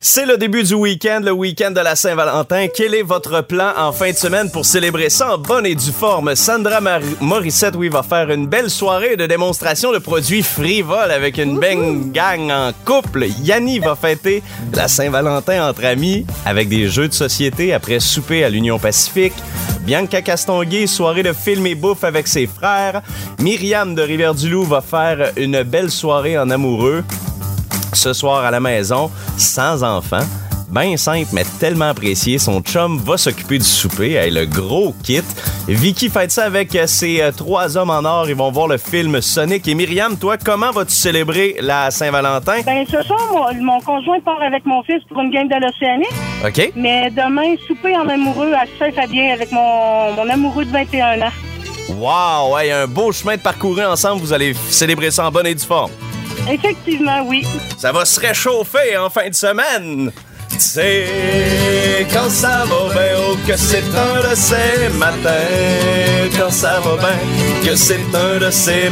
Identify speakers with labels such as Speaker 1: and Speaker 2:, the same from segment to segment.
Speaker 1: C'est le début du week-end, le week-end de la Saint-Valentin. Quel est votre plan en fin de semaine pour célébrer ça en bonne et due forme? Sandra Morissette, oui, va faire une belle soirée de démonstration de produits frivoles avec une belle gang en couple. Yanni va fêter la Saint-Valentin entre amis avec des jeux de société après souper à l'Union Pacifique. Bianca Castonguay, soirée de film et bouffe avec ses frères. Myriam de Rivière-du-Loup va faire une belle soirée en amoureux. Ce soir à la maison, sans enfants. Ben simple, mais tellement apprécié. Son chum va s'occuper du souper. Hey, le gros kit. Vicky fête ça avec ses 3 hommes en or. Ils vont voir le film Sonic. Et Myriam, toi, comment vas-tu célébrer la Saint-Valentin?
Speaker 2: Ben, ce soir, mon conjoint part avec mon fils pour une game de l'Océanique.
Speaker 1: OK.
Speaker 2: Mais demain, souper en amoureux à Saint-Fabien avec mon amoureux de 21 ans.
Speaker 1: Wow, ouais, un beau chemin de parcourir ensemble. Vous allez célébrer ça en bonne et due forme.
Speaker 2: Effectivement, oui.
Speaker 1: Ça va se réchauffer en fin de semaine. C'est quand ça va bien, oh que c'est un de ces matins. Quand ça va bien, que c'est un de ces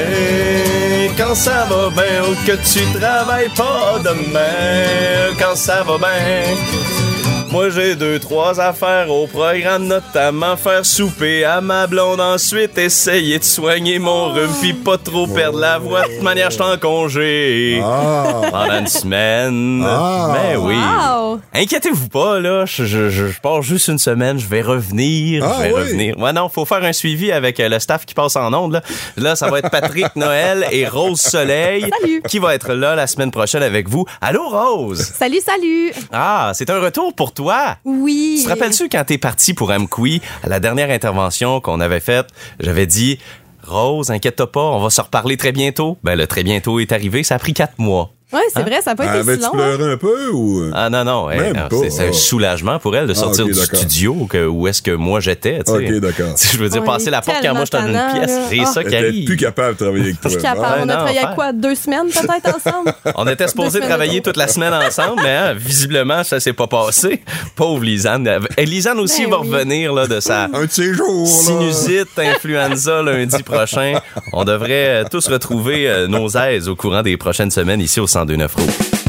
Speaker 1: matins. Quand ça va bien, oh que tu travailles pas demain. Quand ça va bien. Moi, j'ai 2-3 affaires au programme, notamment faire souper à ma blonde. Ensuite, essayer de soigner mon rhume, puis pas trop perdre la voix. De toute manière, je suis en congé pendant une semaine. Mais oui.
Speaker 3: Wow.
Speaker 1: Inquiétez-vous pas, là. Je pars juste une semaine. Je vais revenir. Ouais, non, faut faire un suivi avec le staff qui passe en ondes. Là, ça va être Patrick Noël et Rose Soleil.
Speaker 3: Salut.
Speaker 1: Qui va être là la semaine prochaine avec vous. Allô, Rose?
Speaker 3: Salut.
Speaker 1: Ah, c'est un retour pour toi.
Speaker 3: Oui.
Speaker 1: Tu te rappelles-tu quand t'es parti pour Amqui, à la dernière intervention qu'on avait faite, j'avais dit « Rose, inquiète-toi pas, on va se reparler très bientôt. » Ben, le très bientôt est arrivé, ça a pris 4 mois.
Speaker 3: Oui, c'est vrai, ça n'a pas été si
Speaker 4: Avais-tu
Speaker 3: long.
Speaker 4: pleuré un peu ou...
Speaker 1: Ah non, c'est un soulagement pour elle de sortir
Speaker 4: ok,
Speaker 1: du
Speaker 4: d'accord.
Speaker 1: studio où est-ce que moi j'étais. Tu sais.
Speaker 4: OK, d'accord.
Speaker 1: Je veux dire,
Speaker 3: On
Speaker 1: passer
Speaker 3: est
Speaker 1: la porte quand moi je suis dans
Speaker 3: tellement
Speaker 1: une pièce,
Speaker 3: tannant,
Speaker 1: c'est
Speaker 3: là.
Speaker 1: ça qui
Speaker 4: Elle était
Speaker 1: arrive.
Speaker 4: plus capable de travailler avec toi.
Speaker 3: Je suis capable. On a
Speaker 1: non,
Speaker 3: travaillé à
Speaker 1: faire.
Speaker 3: quoi? 2 semaines peut-être ensemble?
Speaker 1: On était supposé travailler toute la semaine ensemble, mais visiblement, ça s'est pas passé. Pauvre Lisanne. Et Lisanne aussi
Speaker 3: Ben
Speaker 1: va
Speaker 3: oui.
Speaker 1: revenir là, de sa
Speaker 4: Un de ces jours, là.
Speaker 1: sinusite, influenza lundi prochain. On devrait tous retrouver nos aises au courant des prochaines semaines ici au 102.9 Rouge.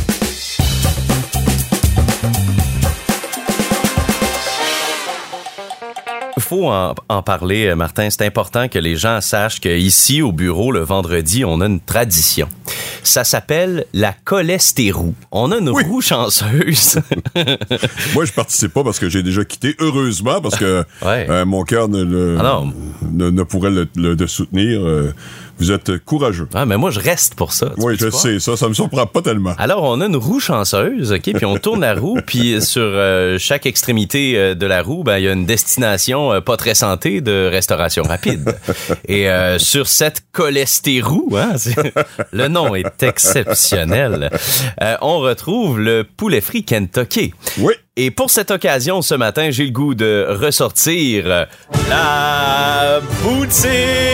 Speaker 1: Faut en parler, Martin. C'est important que les gens sachent qu'ici, au bureau, le vendredi, on a une tradition. Ça s'appelle la colestérou. On a une roue chanceuse.
Speaker 4: Moi, je participe pas parce que j'ai déjà quitté, heureusement, parce que
Speaker 1: Ouais.
Speaker 4: mon cœur ne pourrait le soutenir. Vous êtes courageux.
Speaker 1: Ah, mais moi, je reste pour ça.
Speaker 4: Oui, je sais, ça me surprend pas tellement.
Speaker 1: Alors, on a une roue chanceuse, OK? Puis on tourne la roue, puis sur chaque extrémité de la roue, ben il y a une destination pas très santé de restauration rapide. Et sur cette colestérou, le nom est exceptionnel, on retrouve le poulet frit Kentucky.
Speaker 4: Oui.
Speaker 1: Et pour cette occasion, ce matin, j'ai le goût de ressortir la boutique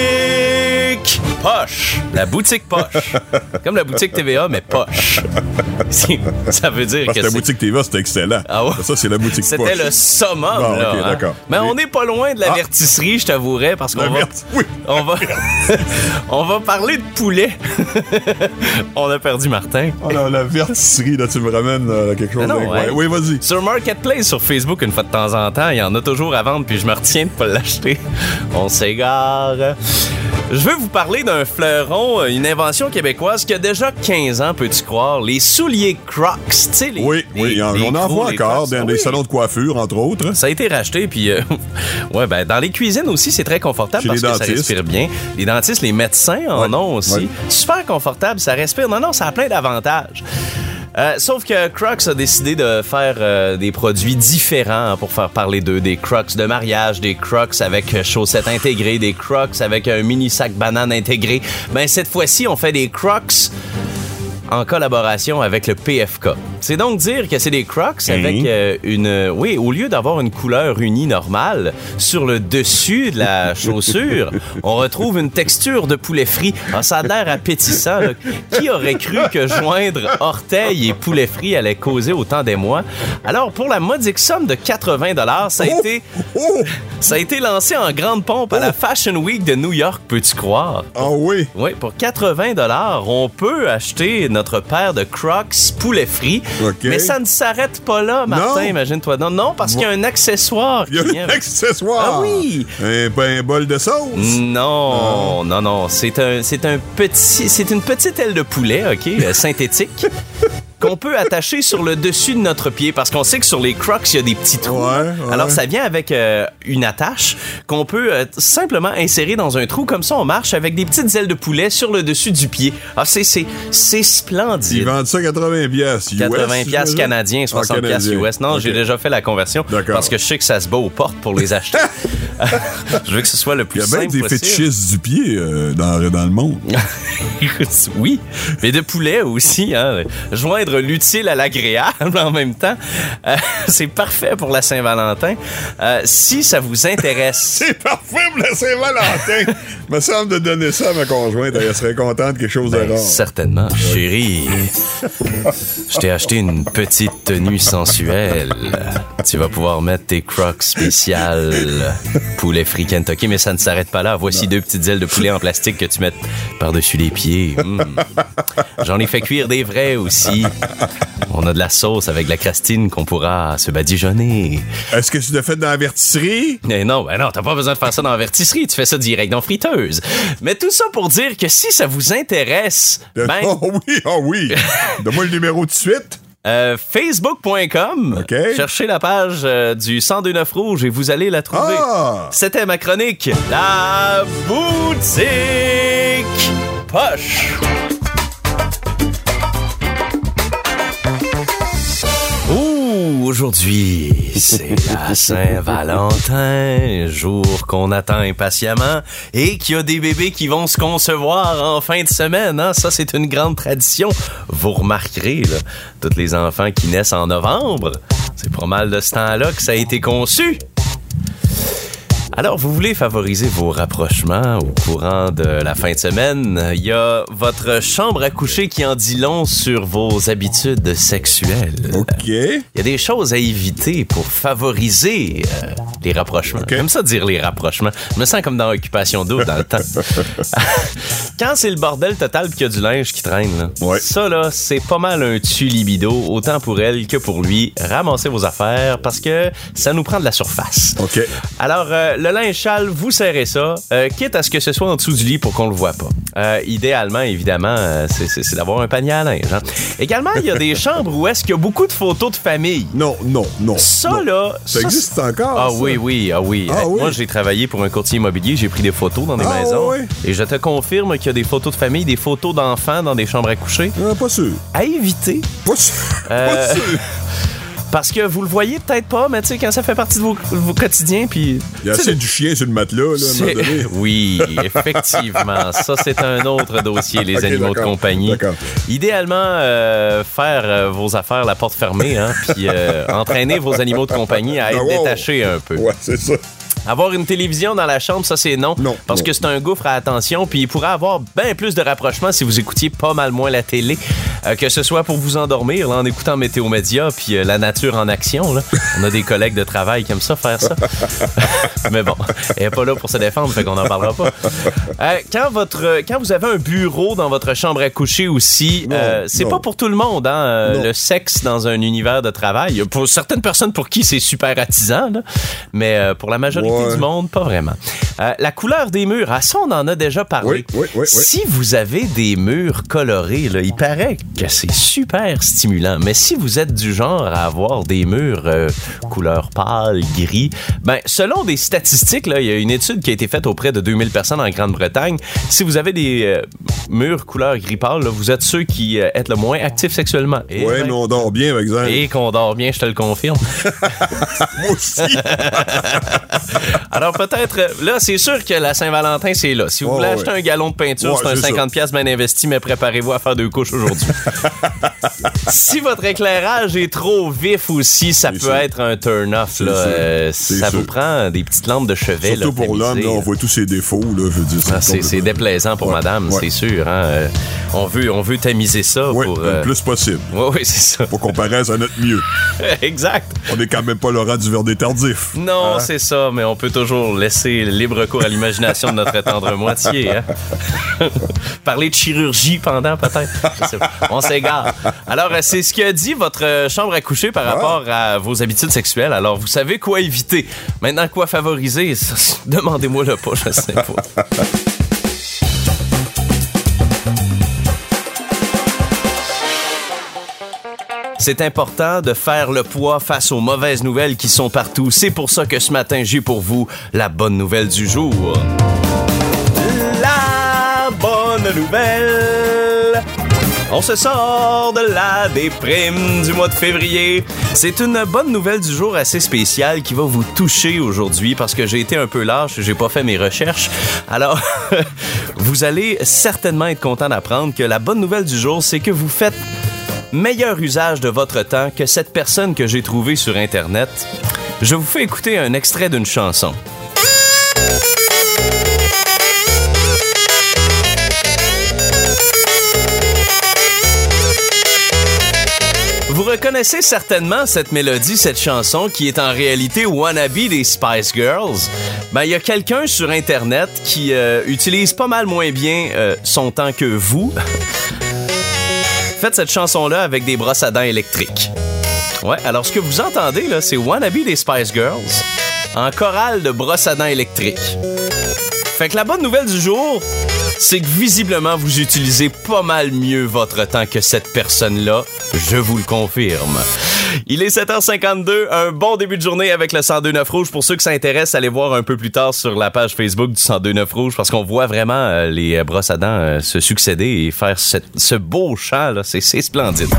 Speaker 1: poche. La boutique poche. Comme la boutique TVA, mais poche. Ça veut dire
Speaker 4: Parce
Speaker 1: que
Speaker 4: que la boutique TVA, c'était excellent.
Speaker 1: Ah ouais?
Speaker 4: Ça, c'est la boutique poche.
Speaker 1: C'était le summum,
Speaker 4: Bon,
Speaker 1: là.
Speaker 4: ok, d'accord.
Speaker 1: Mais on n'est pas loin de l'avertisserie, je t'avouerais, parce qu'on va...
Speaker 4: Oui.
Speaker 1: On va parler de poulet. On a perdu Martin.
Speaker 4: Oh là, la vertisserie, là, tu me ramènes à quelque chose
Speaker 1: Ah non,
Speaker 4: d'incroyable.
Speaker 1: ouais.
Speaker 4: Oui, vas-y.
Speaker 1: Sur Marketplace, sur Facebook, une fois de temps en temps, il y en a toujours à vendre, puis je me retiens de pas l'acheter. On s'égare. Je veux vous parler d'un fleuron, une invention québécoise qui a déjà 15 ans, peux-tu croire? Les souliers Crocs, tu sais, les
Speaker 4: Oui,
Speaker 1: les
Speaker 4: on en
Speaker 1: gros,
Speaker 4: voit
Speaker 1: les
Speaker 4: encore
Speaker 1: Crocs.
Speaker 4: dans des
Speaker 1: Oui.
Speaker 4: salons de coiffure, entre autres.
Speaker 1: Ça a été racheté, puis dans les cuisines aussi, c'est très confortable
Speaker 4: Chez
Speaker 1: parce
Speaker 4: les
Speaker 1: que ça
Speaker 4: dentistes.
Speaker 1: respire bien. Les dentistes, les médecins en ont aussi.
Speaker 4: Ouais.
Speaker 1: Super confortable, ça respire. Non, ça a plein d'avantages. Sauf que Crocs a décidé de faire des produits différents pour faire parler d'eux. Des Crocs de mariage, des Crocs avec chaussettes intégrées, des Crocs avec un mini sac banane intégré. Ben cette fois-ci, on fait des Crocs en collaboration avec le PFK. C'est donc dire que c'est des Crocs avec au lieu d'avoir une couleur unie normale, sur le dessus de la chaussure, on retrouve une texture de poulet frit. Ah, ça a l'air appétissant, là. Qui aurait cru que joindre orteil et poulet frit allait causer autant d'émoi? Alors, pour la modique somme de 80 $, ça a été lancé en grande pompe à la Fashion Week de New York, peux-tu croire?
Speaker 4: Ah oui?
Speaker 1: Oui, pour 80 $, on peut acheter notre paire de Crocs poulet frit.
Speaker 4: OK.
Speaker 1: Mais ça ne s'arrête pas là, Martin,
Speaker 4: Non.
Speaker 1: imagine-toi. Non, parce qu'il y a un accessoire.
Speaker 4: Il y a
Speaker 1: qui vient
Speaker 4: un
Speaker 1: avec-
Speaker 4: accessoire.
Speaker 1: Ah oui!
Speaker 4: Un bol de sauce.
Speaker 1: Non. C'est une petite aile de poulet, OK, synthétique, qu'on peut attacher sur le dessus de notre pied, parce qu'on sait que sur les Crocs, il y a des petits trous.
Speaker 4: Ouais.
Speaker 1: Alors, ça vient avec une attache qu'on peut simplement insérer dans un trou. Comme ça, on marche avec des petites ailes de poulet sur le dessus du pied. Alors, c'est splendide.
Speaker 4: Ils vendent ça 80 piastres US.
Speaker 1: 80 piastres canadiens, 60 piastres
Speaker 4: canadien.
Speaker 1: US. Non,
Speaker 4: OK.
Speaker 1: j'ai déjà fait la conversion.
Speaker 4: D'accord.
Speaker 1: Parce que je sais que ça se bat aux portes pour les acheter. Je veux que ce soit le
Speaker 4: Il
Speaker 1: plus
Speaker 4: y a bien
Speaker 1: simple
Speaker 4: des
Speaker 1: possible.
Speaker 4: fétichistes du pied dans le monde.
Speaker 1: Oui, mais de poulet aussi. Hein. Joindre l'utile à l'agréable en même temps, c'est parfait pour la Saint-Valentin. Si ça vous intéresse...
Speaker 4: C'est parfait pour la Saint-Valentin. Me semble de donner ça à ma conjointe. Elle serait contente de quelque chose de
Speaker 1: Ben,
Speaker 4: rare.
Speaker 1: certainement. Chérie, je t'ai acheté une petite tenue sensuelle. Tu vas pouvoir mettre tes Crocs spéciales poulet frit Kentucky, mais ça ne s'arrête pas là. Voici 2 petites ailes de poulet en plastique que tu mets par-dessus les pieds. J'en ai fait cuire des vrais aussi. On a de la sauce avec de la crastine qu'on pourra se badigeonner.
Speaker 4: Est-ce que tu l'as fait dans la vertisserie?
Speaker 1: Mais non, t'as pas besoin de faire ça dans la vertisserie. Tu fais ça direct dans friteuse. Mais tout ça pour dire que si ça vous intéresse,
Speaker 4: Oh oui. Donne-moi le numéro tout de suite.
Speaker 1: Facebook.com.
Speaker 4: OK.
Speaker 1: Cherchez la page du 1029 Rouge et vous allez la trouver.
Speaker 4: Ah!
Speaker 1: C'était ma chronique. La boutique poche. Aujourd'hui, c'est la Saint-Valentin, jour qu'on attend impatiemment et qu'il y a des bébés qui vont se concevoir en fin de semaine. Hein? Ça, c'est une grande tradition. Vous remarquerez, là, tous les enfants qui naissent en novembre, c'est pas mal de ce temps-là que ça a été conçu. Alors, vous voulez favoriser vos rapprochements au courant de la fin de semaine? Il y a votre chambre à coucher qui en dit long sur vos habitudes sexuelles.
Speaker 4: OK.
Speaker 1: Il y a des choses à éviter pour favoriser les rapprochements.
Speaker 4: OK.
Speaker 1: J'aime ça dire les rapprochements. Je me sens comme dans Occupation Double dans le temps. Quand c'est le bordel total pis qu'il y a du linge qui traîne, là,
Speaker 4: Ouais.
Speaker 1: ça, là, c'est pas mal un tue-libido, autant pour elle que pour lui. Ramassez vos affaires parce que ça nous prend de la surface.
Speaker 4: OK.
Speaker 1: Alors, le linge sale, vous serrez ça, quitte à ce que ce soit en dessous du lit pour qu'on le voit pas. Idéalement, évidemment, c'est d'avoir un panier à linge. Hein. Également, il y a des chambres où est-ce qu'il y a beaucoup de photos de famille.
Speaker 4: Non.
Speaker 1: Ça,
Speaker 4: non.
Speaker 1: là...
Speaker 4: Ça existe encore?
Speaker 1: Ah
Speaker 4: ça?
Speaker 1: oui.
Speaker 4: Ah oui?
Speaker 1: Moi, j'ai travaillé pour un courtier immobilier, j'ai pris des photos dans des maisons.
Speaker 4: oui?
Speaker 1: Et je te confirme qu'il y a des photos de famille, des photos d'enfants dans des chambres à coucher.
Speaker 4: Pas sûr.
Speaker 1: À éviter.
Speaker 4: Pas sûr. Pas sûr.
Speaker 1: Parce que vous le voyez peut-être pas, mais tu sais, quand ça fait partie de vos quotidiens, puis...
Speaker 4: Il y a assez du chien sur le matelas, là, à un moment donné.
Speaker 1: Oui, effectivement. Ça, c'est un autre dossier, les
Speaker 4: Ok,
Speaker 1: animaux de
Speaker 4: d'accord,
Speaker 1: compagnie.
Speaker 4: d'accord.
Speaker 1: Idéalement, faire vos affaires la porte fermée, hein, puis entraîner vos animaux de compagnie à être
Speaker 4: wow.
Speaker 1: détachés un peu.
Speaker 4: Ouais, c'est ça.
Speaker 1: Avoir une télévision dans la chambre, ça, c'est non.
Speaker 4: Non,
Speaker 1: Parce
Speaker 4: non.
Speaker 1: que c'est un gouffre à attention, puis il pourrait avoir bien plus de rapprochement si vous écoutiez pas mal moins la télé, que ce soit pour vous endormir, là, en écoutant Météo Média, puis la nature en action. Là. On a des collègues de travail qui aiment ça, faire ça. Mais bon, elle n'est pas là pour se défendre, fait qu'on n'en parlera pas. Quand vous avez un bureau dans votre chambre à coucher aussi, c'est
Speaker 4: non.
Speaker 1: pas pour tout le monde, hein,
Speaker 4: Non.
Speaker 1: le sexe dans un univers de travail. Pour certaines personnes pour qui c'est super attisant, là, mais pour la majorité
Speaker 4: Ouais.
Speaker 1: du monde, pas vraiment. La couleur des murs, ça, on en a déjà parlé.
Speaker 4: Oui.
Speaker 1: Si vous avez des murs colorés, là, il paraît que c'est super stimulant. Mais si vous êtes du genre à avoir des murs couleur pâle, gris, ben, selon des statistiques, là, il y a une étude qui a été faite auprès de 2000 personnes en Grande-Bretagne. Si vous avez des murs couleur gris pâle, là, vous êtes ceux qui êtes le moins actifs sexuellement. Et
Speaker 4: Ouais, mais on dort bien, par exemple.
Speaker 1: Et qu'on dort bien, je te le confirme.
Speaker 4: Moi aussi.
Speaker 1: Alors peut-être, là, c'est sûr que la Saint-Valentin, c'est là. Si vous voulez acheter un gallon de peinture,
Speaker 4: Ouais,
Speaker 1: c'est un
Speaker 4: c'est
Speaker 1: 50$ bien investi, mais préparez-vous à faire 2 couches aujourd'hui. Si votre éclairage est trop vif aussi, ça peut
Speaker 4: sûr.
Speaker 1: être un turn-off.
Speaker 4: C'est
Speaker 1: Là.
Speaker 4: sûr.
Speaker 1: Ça
Speaker 4: C'est
Speaker 1: vous
Speaker 4: sûr.
Speaker 1: prend des petites lampes de chevet.
Speaker 4: Surtout
Speaker 1: là,
Speaker 4: pour l'homme,
Speaker 1: tamisées,
Speaker 4: là, on voit tous ses défauts, là, je veux dire.
Speaker 1: c'est déplaisant pour madame, c'est sûr. Hein? On veut tamiser ça
Speaker 4: Oui,
Speaker 1: pour...
Speaker 4: le plus possible.
Speaker 1: Oui, c'est ça.
Speaker 4: Pour qu'on paraisse à notre mieux.
Speaker 1: Exact.
Speaker 4: On n'est quand même pas Laurent Duvernay tardif.
Speaker 1: Non, c'est ça, mais on peut toujours laisser libre cours à l'imagination de notre tendre moitié. Hein? Parler de chirurgie pendant, peut-être. Je sais pas. On s'égare. Alors, c'est ce qu'a dit votre chambre à coucher par rapport à vos habitudes sexuelles. Alors, vous savez quoi éviter. Maintenant, quoi favoriser? Demandez-moi-le pas, je sais pas. C'est important de faire le poids face aux mauvaises nouvelles qui sont partout. C'est pour ça que ce matin, j'ai pour vous la bonne nouvelle du jour. La bonne nouvelle! On se sort de la déprime du mois de février. C'est une bonne nouvelle du jour assez spéciale qui va vous toucher aujourd'hui parce que j'ai été un peu lâche, j'ai pas fait mes recherches. Alors, vous allez certainement être content d'apprendre que la bonne nouvelle du jour, c'est que vous faites meilleur usage de votre temps que cette personne que j'ai trouvée sur Internet. Je vous fais écouter un extrait d'une chanson. Vous reconnaissez certainement cette mélodie, cette chanson qui est en réalité Wannabe des Spice Girls. Ben, il y a quelqu'un sur Internet qui utilise pas mal moins bien son temps que vous. Faites cette chanson-là avec des brosses à dents électriques. Ouais, alors ce que vous entendez, là, c'est Wannabe des Spice Girls en chorale de brosses à dents électriques. Fait que la bonne nouvelle du jour, c'est que visiblement, vous utilisez pas mal mieux votre temps que cette personne-là. Je vous le confirme. Il est 7h52, un bon début de journée avec le 102.9 Rouge. Pour ceux qui s'intéressent, allez voir un peu plus tard sur la page Facebook du 102.9 Rouge parce qu'on voit vraiment les brosses à dents se succéder et faire ce beau chant, là. C'est splendide.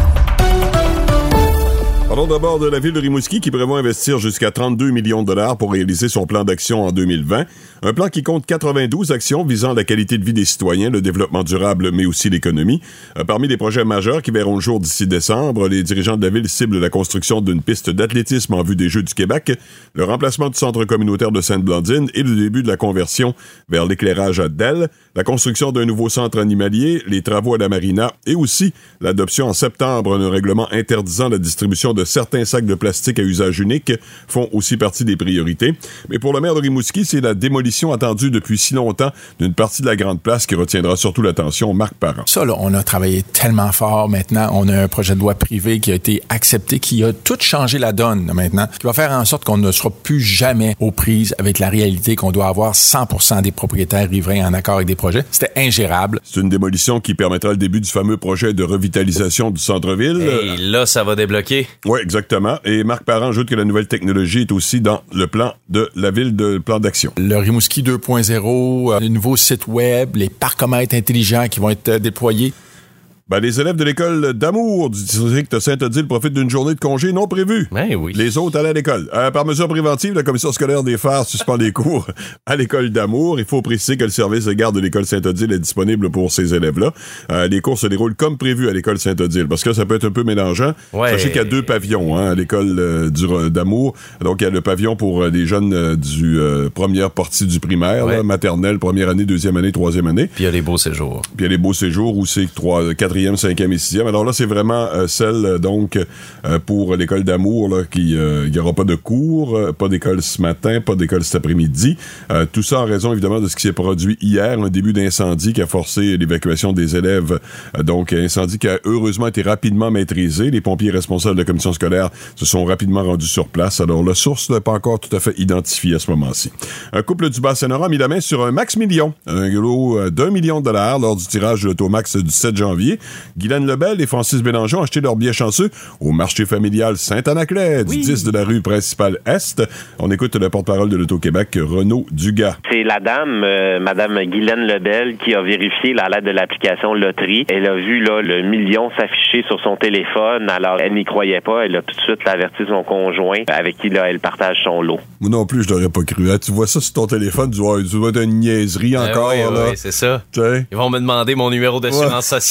Speaker 4: Parlons d'abord de la ville de Rimouski qui prévoit investir jusqu'à 32 millions de dollars pour réaliser son plan d'action en 2020. Un plan qui compte 92 actions visant la qualité de vie des citoyens, le développement durable, mais aussi l'économie. Parmi les projets majeurs qui verront le jour d'ici décembre, les dirigeants de la ville ciblent la construction d'une piste d'athlétisme en vue des Jeux du Québec, le remplacement du centre communautaire de Sainte-Blandine et le début de la conversion vers l'éclairage à DEL, la construction d'un nouveau centre animalier, les travaux à la marina et aussi l'adoption en septembre d'un règlement interdisant la distribution de certains sacs de plastique à usage unique font aussi partie des priorités. Mais pour le maire de Rimouski, c'est la démolition attendue depuis si longtemps d'une partie de la grande place qui retiendra surtout l'attention. Marc Parent.
Speaker 5: Ça, là, on a travaillé tellement fort maintenant. On a un projet de loi privé qui a été accepté, qui a tout changé la donne là, maintenant, qui va faire en sorte qu'on ne sera plus jamais aux prises avec la réalité qu'on doit avoir 100% des propriétaires riverains en accord avec des projets. C'était ingérable.
Speaker 4: C'est une démolition qui permettra le début du fameux projet de revitalisation du centre-ville.
Speaker 1: Et là, ça va débloquer.
Speaker 4: Oui, exactement. Et Marc Parent ajoute que la nouvelle technologie est aussi dans le plan de la ville, de plan d'action.
Speaker 5: Le Rimouski 2.0, le nouveau site web, les parcomètres intelligents qui vont être déployés.
Speaker 4: Ben, les élèves de l'école d'Amour du district de Saint-Odile profitent d'une journée de congé non prévue.
Speaker 1: Ben oui.
Speaker 4: Les autres allaient à l'école. Par mesure préventive, la commission scolaire des Phares suspend les cours à l'école d'Amour. Il faut préciser que le service de garde de l'école Saint-Odile est disponible pour ces élèves-là. Les cours se déroulent comme prévu à l'école Saint-Odile, parce que ça peut être un peu mélangeant. Ouais. Sachez qu'il y a 2 pavillons à l'école d'Amour. Donc, il y a le pavillon pour les jeunes du première partie du primaire, là, maternelle, première année, deuxième année, troisième année.
Speaker 1: Puis il y a les beaux séjours.
Speaker 4: Puis il y a les beaux séjours où c'est 4e, 5e et 6e. Alors là, c'est vraiment celle, donc, pour l'école d'Amour, là, qui il n'y aura pas de cours, pas d'école ce matin, pas d'école cet après-midi. Tout ça en raison, évidemment, de ce qui s'est produit hier, un début d'incendie qui a forcé l'évacuation des élèves. Donc, incendie qui a heureusement été rapidement maîtrisé. Les pompiers responsables de la commission scolaire se sont rapidement rendus sur place. Alors, la source n'est pas encore tout à fait identifiée à ce moment-ci. Un couple du Bas-Saint-Laurent a mis la main sur un Max Million, un lot d'1 million de dollars lors du tirage de l'Automax du 7 janvier. Guylaine Lebel et Francis Bélanger ont acheté leur billet chanceux au marché familial Saint-Anaclet du 10 de la rue principale Est. On écoute le porte-parole de l'Auto-Québec, Renaud Dugas.
Speaker 6: C'est la dame, Madame Guylaine Lebel, qui a vérifié à l'aide de l'application Loterie. Elle a vu là, le million s'afficher sur son téléphone. Alors, elle n'y croyait pas. Elle a tout de suite averti son conjoint avec qui là, elle partage son lot.
Speaker 4: Moi non plus, je l'aurais pas cru. Hein? Tu vois ça sur ton téléphone, tu dois être une niaiserie encore.
Speaker 1: Oui, c'est ça.
Speaker 4: T'sais?
Speaker 1: Ils vont me demander mon numéro d'assurance sociale.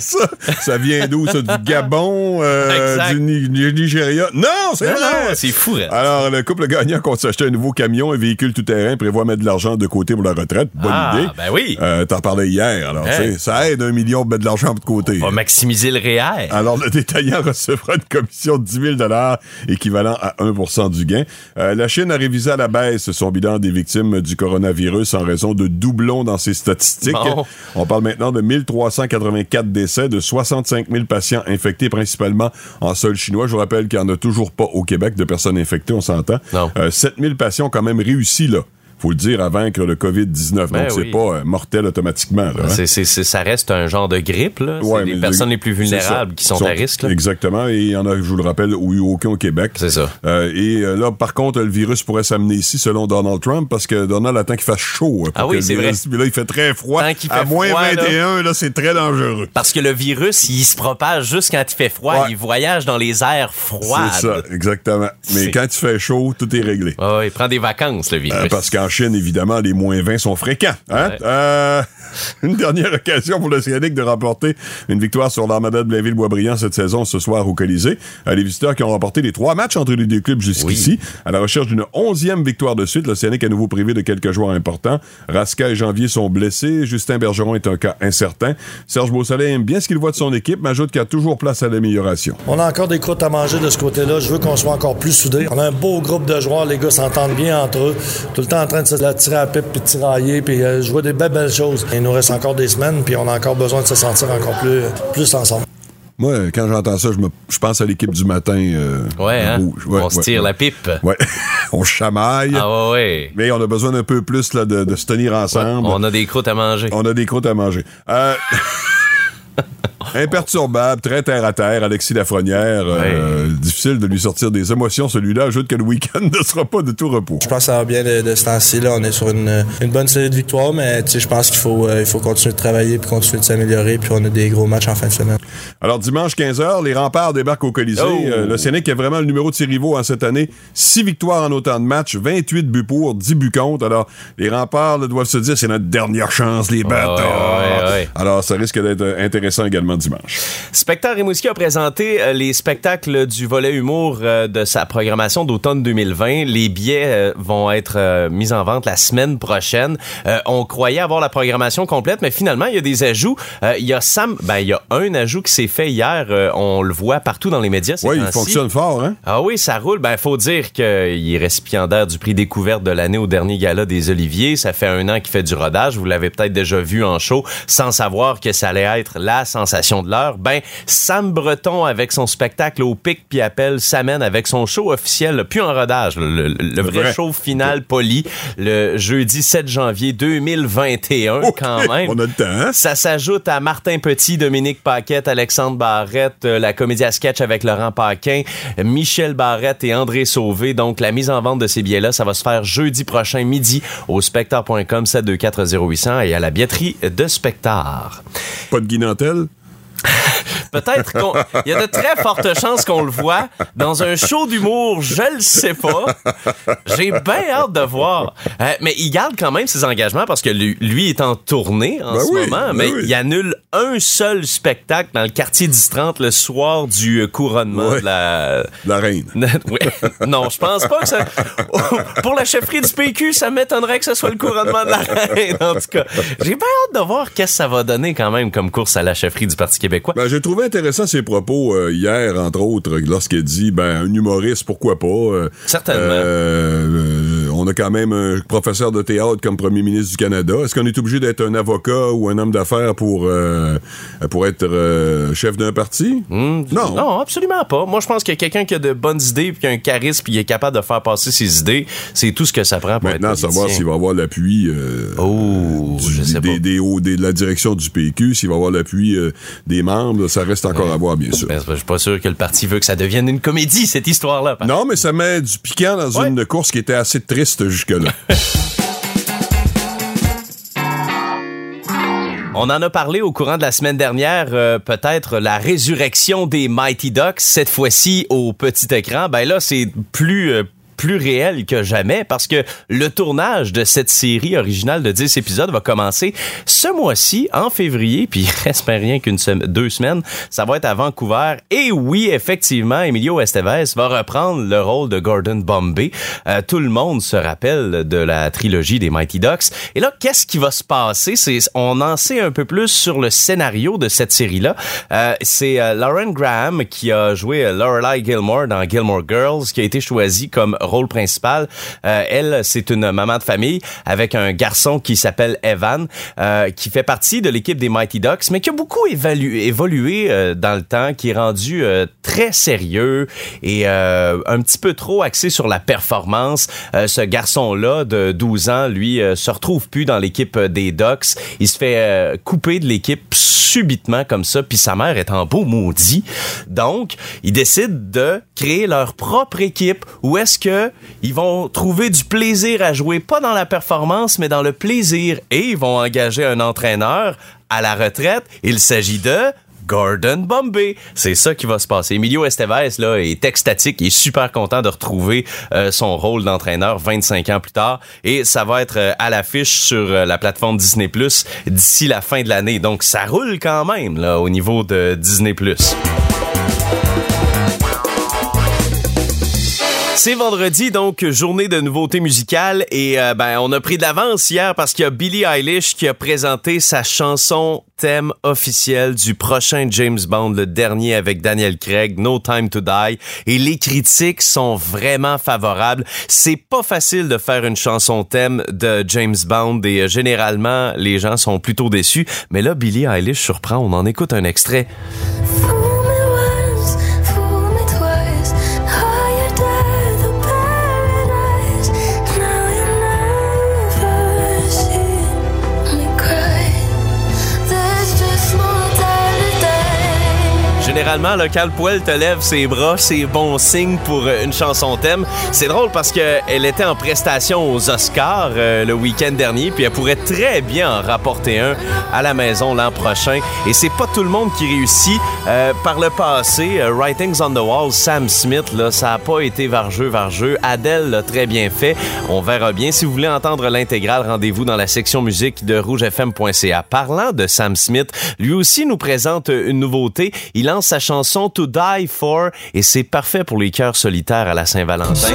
Speaker 4: Ça vient d'où, ça? Du Gabon, du Nigeria? Non, c'est vrai!
Speaker 1: Non, c'est fou, hein?
Speaker 4: Alors, le couple gagnant compte s'acheter un nouveau camion, un véhicule tout-terrain, prévoit mettre de l'argent de côté pour la retraite. Bonne idée.
Speaker 1: Ben oui.
Speaker 4: T'en parlais hier, alors, tu sais, ça aide 1 million de mettre de l'argent de côté.
Speaker 1: On va maximiser le REER.
Speaker 4: Alors, le détaillant recevra une commission de 10 000 $, équivalent à 1% du gain. La Chine a révisé à la baisse son bilan des victimes du coronavirus en raison de doublons dans ses statistiques.
Speaker 1: Bon.
Speaker 4: On parle maintenant de 1384 décès, de 65 000 patients infectés, principalement en sol chinois. Je vous rappelle qu'il n'y en a toujours pas au Québec de personnes infectées, on s'entend. 7 000 patients ont quand même réussi, là. Faut le dire, à vaincre le COVID-19.
Speaker 1: Ben
Speaker 4: donc, c'est pas mortel automatiquement. Là, hein?
Speaker 1: Ça reste un genre de grippe. Là.
Speaker 4: Ouais,
Speaker 1: c'est les personnes les plus vulnérables qui sont à risque. Là.
Speaker 4: Exactement. Et il y en a, je vous le rappelle, aucun au Québec.
Speaker 1: C'est ça.
Speaker 4: Et là, par contre, le virus pourrait s'amener ici, selon Donald Trump, parce que Donald attend qu'il fasse chaud.
Speaker 1: Ah oui, c'est vrai.
Speaker 4: Puis là, il fait très froid.
Speaker 1: À
Speaker 4: moins
Speaker 1: froid,
Speaker 4: 21, là, c'est très dangereux.
Speaker 1: Parce que le virus, il se propage juste quand il fait froid. Ouais. Il voyage dans les airs froids.
Speaker 4: C'est ça, exactement. Mais quand il fait chaud, tout est réglé.
Speaker 1: Oh, il prend des vacances, le virus.
Speaker 4: Parce qu'en Chine, évidemment, les moins 20 sont fréquents. Hein? Ouais. Une dernière occasion pour l'Océanique de remporter une victoire sur l'Armada de Blainville-Boisbriand cette saison ce soir au Colisée. Les visiteurs qui ont remporté les 3 matchs entre les deux clubs jusqu'ici. Oui. À la recherche d'une 11e victoire de suite, l'Océanique à nouveau privé de quelques joueurs importants. Rasca et Janvier sont blessés. Justin Bergeron est un cas incertain. Serge Beausoleil aime bien ce qu'il voit de son équipe, mais ajoute qu'il y a toujours place à l'amélioration.
Speaker 7: On a encore des croûtes à manger de ce côté-là. Je veux qu'on soit encore plus soudés. On a un beau groupe de joueurs. Les gars s'entendent bien entre eux. Tout le temps en train de se la tirer à la pipe puis de tirailler. Puis je vois des belles choses. Il nous reste encore des semaines, puis on a encore besoin de se sentir encore plus ensemble.
Speaker 4: Moi, quand j'entends ça, je pense à l'équipe du matin rouge.
Speaker 1: On se tire la pipe.
Speaker 4: Ouais. On chamaille.
Speaker 1: Ah ouais.
Speaker 4: Mais on a besoin d'un peu plus là, de se tenir ensemble.
Speaker 1: Ouais, on a des croûtes à manger.
Speaker 4: Imperturbable, très terre-à-terre, Alexis Lafrenière. Difficile de lui sortir des émotions, celui-là. Ajoute que le week-end ne sera pas de tout repos.
Speaker 7: Je pense que ça va bien de ce temps-ci. Là. On est sur une bonne série de victoires, mais je pense qu'il faut continuer de travailler puis continuer de s'améliorer. Puis on a des gros matchs en fin de semaine.
Speaker 4: Alors, dimanche 15h, les Remparts débarquent au Colisée. L'Océanique est vraiment le numéro de ses rivaux cette année. 6 victoires en autant de matchs, 28 buts pour, 10 buts contre. Alors, les Remparts doivent se dire c'est notre dernière chance, les bâtards. Alors, ça risque d'être intéressant également dimanche.
Speaker 1: Spectacle Rimouski a présenté les spectacles du volet humour de sa programmation d'automne 2020. Les billets vont être mis en vente la semaine prochaine. On croyait avoir la programmation complète, mais finalement, il y a des ajouts. Il y a un ajout qui s'est fait hier. On le voit partout dans les médias.
Speaker 4: Oui, il fonctionne fort, hein?
Speaker 1: Ah oui, ça roule. Faut dire qu'il est récipiendaire du prix découverte de l'année au dernier gala des Oliviers. Ça fait 1 an qu'il fait du rodage. Vous l'avez peut-être déjà vu en show sans savoir que ça allait être la sensation de l'heure. Sam Breton avec son spectacle au pic puis appel s'amène avec son show officiel, plus en rodage, le vrai show final poli, le jeudi 7 janvier 2021 quand même.
Speaker 4: On a le temps, hein?
Speaker 1: Ça s'ajoute à Martin Petit, Dominique Paquette, Alexandre Barrette, la comédie à sketch avec Laurent Paquin, Michel Barrette et André Sauvé. Donc, la mise en vente de ces billets-là, ça va se faire jeudi prochain midi au spectacle.com 724-0800 et à la billetterie de Spectar.
Speaker 4: Pas de Guy Nantel?
Speaker 1: Peut-être il y a de très fortes chances qu'on le voit dans un show d'humour, je le sais pas. J'ai bien hâte de voir. Mais il garde quand même ses engagements parce que lui est en tournée en ce moment, mais il annule un seul spectacle dans le quartier 10-30 le soir du couronnement de la
Speaker 4: reine.
Speaker 1: Non, je pense pas que ça... Pour la chefferie du PQ, ça m'étonnerait que ce soit le couronnement de la reine, en tout cas. J'ai bien hâte de voir qu'est-ce que ça va donner quand même comme course à la chefferie du Parti québécois.
Speaker 4: J'ai trouvé intéressant ses propos hier, entre autres, lorsqu'il dit un humoriste, pourquoi pas.
Speaker 1: Certainement.
Speaker 4: On a quand même un professeur de théâtre comme premier ministre du Canada. Est-ce qu'on est obligé d'être un avocat ou un homme d'affaires pour être chef d'un parti?
Speaker 1: Non, absolument pas. Moi, je pense que quelqu'un qui a de bonnes idées, puis qui a un charisme, puis qui est capable de faire passer ses idées, c'est tout ce que ça prend pour être politicien.
Speaker 4: Savoir s'il va avoir l'appui de la direction du PQ, s'il va avoir l'appui des membres, ça reste encore à voir, bien sûr.
Speaker 1: Je suis pas sûr que le parti veut que ça devienne une comédie, cette histoire-là.
Speaker 4: Non, mais ça met du piquant dans une course qui était assez triste jusque-là.
Speaker 1: On en a parlé au courant de la semaine dernière, peut-être la résurrection des Mighty Ducks, cette fois-ci au petit écran. Là, c'est plus plus réel que jamais parce que le tournage de cette série originale de 10 épisodes va commencer ce mois-ci, en février, puis il reste pas rien qu'une 2 semaines. Ça va être à Vancouver. Et oui, effectivement, Emilio Estevez va reprendre le rôle de Gordon Bombay. Tout le monde se rappelle de la trilogie des Mighty Ducks. Et là, qu'est-ce qui va se passer? On en sait un peu plus sur le scénario de cette série-là. C'est Lauren Graham qui a joué Lorelai Gilmore dans Gilmore Girls, qui a été choisie comme rôle principal. Elle, c'est une maman de famille avec un garçon qui s'appelle Evan, qui fait partie de l'équipe des Mighty Ducks, mais qui a beaucoup évolué dans le temps, qui est rendu très sérieux et un petit peu trop axé sur la performance. Ce garçon-là de 12 ans, lui, se retrouve plus dans l'équipe des Ducks. Il se fait couper de l'équipe subitement comme ça, puis sa mère est en beau maudit. Donc, ils décident de créer leur propre équipe où est-ce que ils vont trouver du plaisir à jouer, pas dans la performance, mais dans le plaisir. Et ils vont engager un entraîneur à la retraite. Il s'agit de Gordon Bombay. C'est ça qui va se passer. Emilio Estevez là, est extatique. Il est super content de retrouver son rôle d'entraîneur 25 ans plus tard. Et ça va être à l'affiche sur la plateforme Disney+ d'ici la fin de l'année. Donc, ça roule quand même là, au niveau de Disney+. C'est vendredi, donc journée de nouveautés musicales et on a pris de l'avance hier parce qu'il y a Billie Eilish qui a présenté sa chanson thème officielle du prochain James Bond, le dernier avec Daniel Craig, No Time to Die, et les critiques sont vraiment favorables. C'est pas facile de faire une chanson thème de James Bond et généralement les gens sont plutôt déçus, mais là Billie Eilish surprend, on en écoute un extrait. Généralement, là, quand le poil te lève ses bras, c'est bon signe pour une chanson thème. C'est drôle parce qu'elle était en prestation aux Oscars le week-end dernier, puis elle pourrait très bien en rapporter un à la maison l'an prochain. Et c'est pas tout le monde qui réussit. Par le passé, Writings on the Wall, Sam Smith, là, ça a pas été vargeux. Adele l'a très bien fait. On verra bien. Si vous voulez entendre l'intégrale, rendez-vous dans la section musique de rougefm.ca. Parlant de Sam Smith, lui aussi nous présente une nouveauté. Il lance sa chanson To Die For et c'est parfait pour les cœurs solitaires à la Saint-Valentin.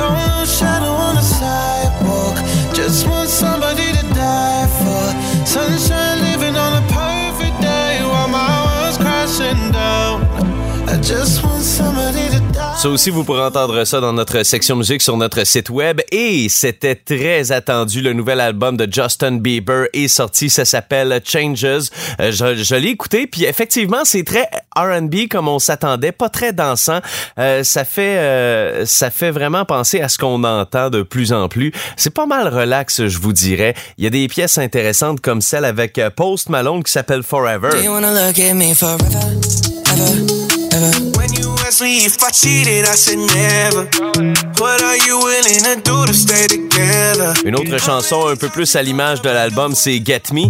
Speaker 1: Ça aussi, vous pourrez entendre ça dans notre section musique sur notre site web. Et c'était très attendu. Le nouvel album de Justin Bieber est sorti. Ça s'appelle Changes. Je l'ai écouté. Puis effectivement, c'est très R&B comme on s'attendait. Pas très dansant. Ça fait vraiment penser à ce qu'on entend de plus en plus. C'est pas mal relax, je vous dirais. Il y a des pièces intéressantes comme celle avec Post Malone qui s'appelle Forever. Do you wanna look at me forever, ever? When you ask me if I cheated, I said never. What are you willing to do to stay together? Une autre chanson un peu plus à l'image de l'album, c'est Get Me.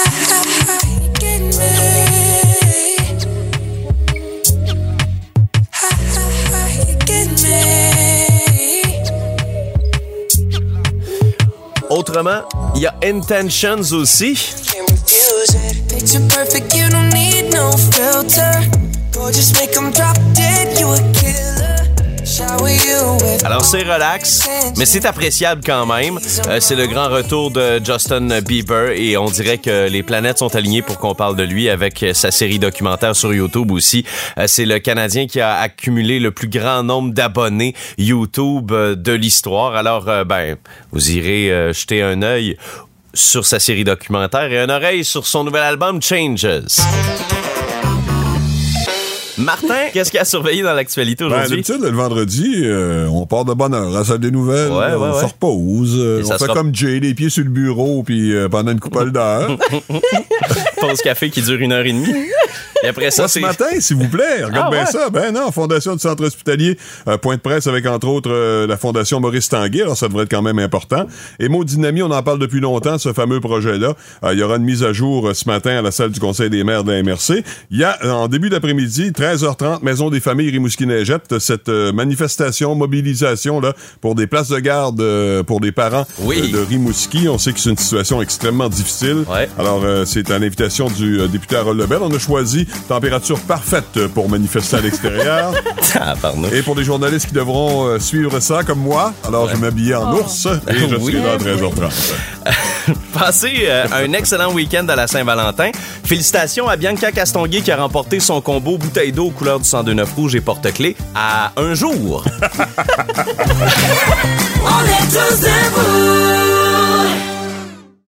Speaker 1: Autrement, il y a Intentions aussi. Alors c'est relax, mais c'est appréciable quand même. C'est le grand retour de Justin Bieber et on dirait que les planètes sont alignées pour qu'on parle de lui avec sa série documentaire sur YouTube aussi. C'est le Canadien qui a accumulé le plus grand nombre d'abonnés YouTube de l'histoire. Alors vous irez jeter un œil sur sa série documentaire et une oreille sur son nouvel album Changes. Martin, qu'est-ce qu'il y a surveillé dans l'actualité aujourd'hui?
Speaker 4: D'habitude, le vendredi, on part de bonne heure. Ça des nouvelles, on se repose. On fait comme Jay, les pieds sur le bureau, puis pendant une couple d'heures.
Speaker 1: pause café qui dure 1h30. Et après ça,
Speaker 4: Moi, ce matin, s'il vous plaît, regarde bien
Speaker 1: ouais?
Speaker 4: ça. Ben non, Fondation du Centre Hospitalier, point de presse avec, entre autres, la Fondation Maurice Tanguay. Alors, ça devrait être quand même important. Et Maud Dynami, on en parle depuis longtemps, ce fameux projet-là. Il y aura une mise à jour ce matin à la salle du Conseil des maires de la MRC. Il y a, en début d'après-midi, 13h30, Maison des familles Rimouski-Neigette, cette manifestation, mobilisation là pour des places de garde pour des parents de Rimouski. On sait que c'est une situation extrêmement difficile.
Speaker 1: Ouais.
Speaker 4: Alors, c'est à l'invitation du député Harold Lebel. On a choisi température parfaite pour manifester à l'extérieur. Et pour les journalistes qui devront suivre ça, comme moi, alors je vais m'habiller en ours et je suis là à 13h30.
Speaker 1: Passez un excellent week-end à la Saint-Valentin. Félicitations à Bianca Castonguay qui a remporté son combo bouteille d'eau aux couleurs du 1029 rouge et porte-clés à un jour.
Speaker 8: On est tous debout.